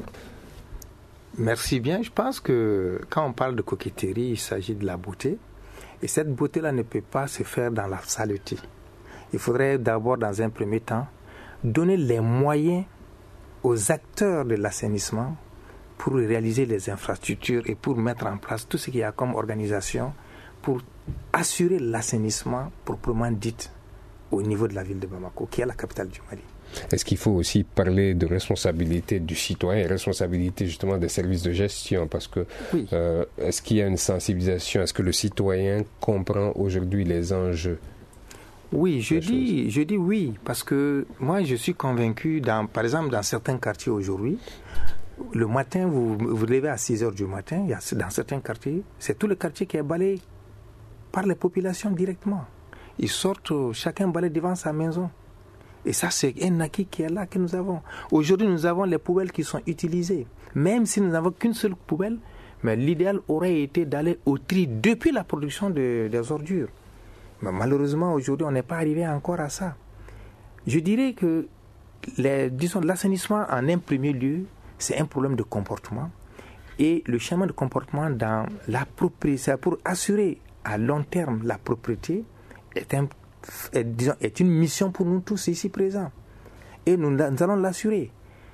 Merci bien. Je pense que quand on parle de coquetterie, il s'agit de la beauté. Et cette beauté-là ne peut pas se faire dans la saleté. Il faudrait d'abord, dans un premier temps, donner les moyens aux acteurs de l'assainissement pour réaliser les infrastructures et pour mettre en place tout ce qu'il y a comme organisation pour assurer l'assainissement proprement dit au niveau de la ville de Bamako, qui est la capitale du Mali. Est-ce qu'il faut aussi parler de responsabilité du citoyen et responsabilité justement des services de gestion? Parce que oui. euh, est-ce qu'il y a une sensibilisation? Est-ce que le citoyen comprend aujourd'hui les enjeux? Oui, je dis, je dis oui, parce que moi je suis convaincu, dans, par exemple dans certains quartiers aujourd'hui, le matin, vous vous levez à six heures du matin, il y a, dans certains quartiers, c'est tout le quartier qui est balayé par les populations directement. Ils sortent, chacun balaye devant sa maison. Et ça, c'est un acquis qui est là, que nous avons. Aujourd'hui, nous avons les poubelles qui sont utilisées. Même si nous n'avons qu'une seule poubelle, mais l'idéal aurait été d'aller au tri depuis la production de, des ordures. Mais malheureusement, aujourd'hui, on n'est pas arrivé encore à ça. Je dirais que les, disons, l'assainissement, en un premier lieu, c'est un problème de comportement. Et le chemin de comportement dans la propriété, c'est pour assurer à long terme la propriété, est, un, est, disons, est une mission pour nous tous ici présents. Et nous, nous allons l'assurer.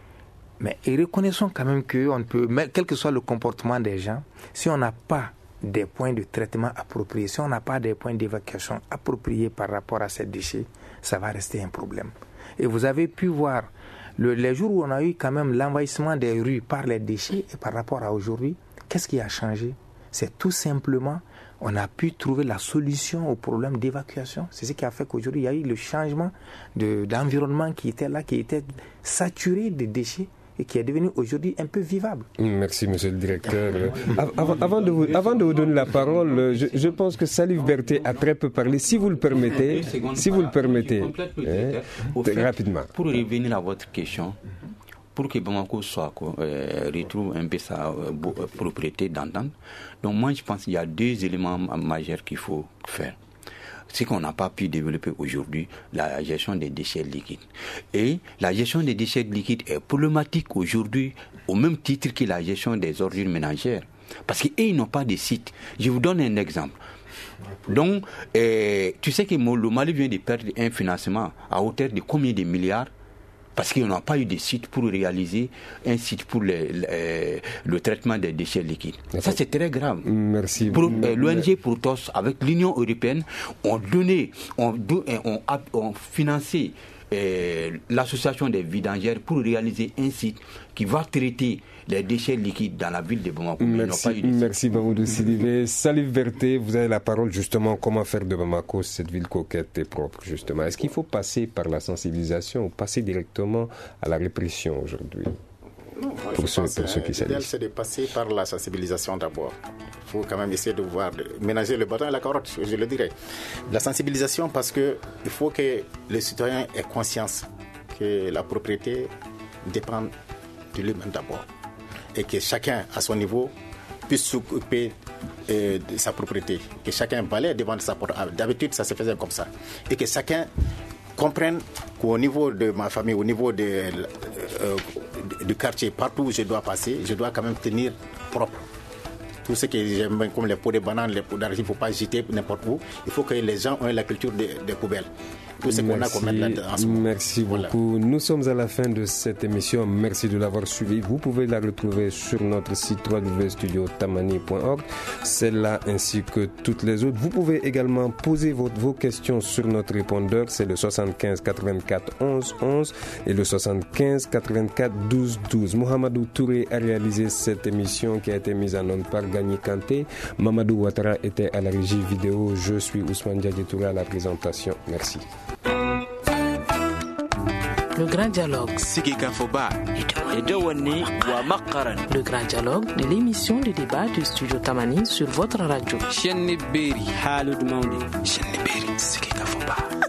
Mais et reconnaissons quand même que on peut, quel que soit le comportement des gens, si on n'a pas des points de traitement appropriés, si on n'a pas des points d'évacuation appropriés par rapport à ces déchets, ça va rester un problème. Et vous avez pu voir le, les jours où on a eu quand même l'envahissement des rues par les déchets et par rapport à aujourd'hui, qu'est-ce qui a changé? C'est tout simplement, on a pu trouver la solution au problème d'évacuation. C'est ce qui a fait qu'aujourd'hui, il y a eu le changement de, d'environnement qui était là, qui était saturé de déchets et qui est devenu aujourd'hui un peu vivable. Merci, monsieur le directeur. Avant, avant, de, vous, avant de vous donner la parole, je, je pense que Salif Berté a très peu parlé. Si vous le permettez, si vous le permettez, hein, fait, rapidement. Pour revenir à votre question, pour que Bamako soit, euh, retrouve un peu sa euh, propriété d'entente, donc moi je pense qu'il y a deux éléments majeurs qu'il faut faire. C'est qu'on n'a pas pu développer aujourd'hui la gestion des déchets liquides. Et la gestion des déchets liquides est problématique aujourd'hui au même titre que la gestion des ordures ménagères. Parce qu'ils n'ont pas de site. Je vous donne un exemple. Donc, euh, tu sais que le Mali vient de perdre un financement à hauteur de combien de milliards? Parce qu'ils n'ont pas eu de site pour réaliser un site pour le, le, le traitement des déchets liquides. Ça, c'est très grave. Merci. Pour, euh, L'O N G Protos, avec l'Union européenne, ont donné, ont, ont, ont financé euh, l'association des vidangères pour réaliser un site qui va traiter les déchets liquides dans la ville de Bamako. Merci, merci Mamoudou Sidibé. Salif Berté, vous avez la parole justement. Comment faire de Bamako cette ville coquette et propre justement? Est-ce qu'il faut passer par la sensibilisation ou passer directement à la répression aujourd'hui? Non, moi, pour ceux, pour ceux qui l'idéal, c'est de passer par la sensibilisation d'abord. Il faut quand même essayer de voir, de ménager le bâton et la carotte, je le dirais. La sensibilisation parce qu'il faut que le citoyen ait conscience que la propriété dépend de lui-même d'abord. Et que chacun, à son niveau, puisse s'occuper euh, de sa propriété. Que chacun balaye devant sa porte. D'habitude, ça se faisait comme ça. Et que chacun comprenne qu'au niveau de ma famille, au niveau de, euh, du quartier, partout où je dois passer, je dois quand même tenir propre. Tout ce que j'aime, comme les pots de bananes, les pots d'argile, il ne faut pas jeter n'importe où. Il faut que les gens aient la culture des, des poubelles. Tout ce qu'on a qu'on met là-dedans en ce moment. Merci voilà. beaucoup. Nous sommes à la fin de cette émission. Merci de l'avoir suivi. Vous pouvez la retrouver sur notre site w w w point studio tamani point org. Celle-là ainsi que toutes les autres. Vous pouvez également poser votre, vos questions sur notre répondeur. C'est le soixante-quinze quatre-vingt-quatre onze onze et le soixante-quinze quatre-vingt-quatre douze douze. Mohamedou Touré a réalisé cette émission qui a été mise en onde par Gagné Kanté. Mamadou Ouattara était à la régie vidéo. Je suis Ousmane Diadji Touré à la présentation. Merci. Le grand dialogue. Le grand dialogue de l'émission de débat du studio Tamani sur votre radio. Shenni Beri Halud Maundi. Shenni Beri Sigi Kafoba.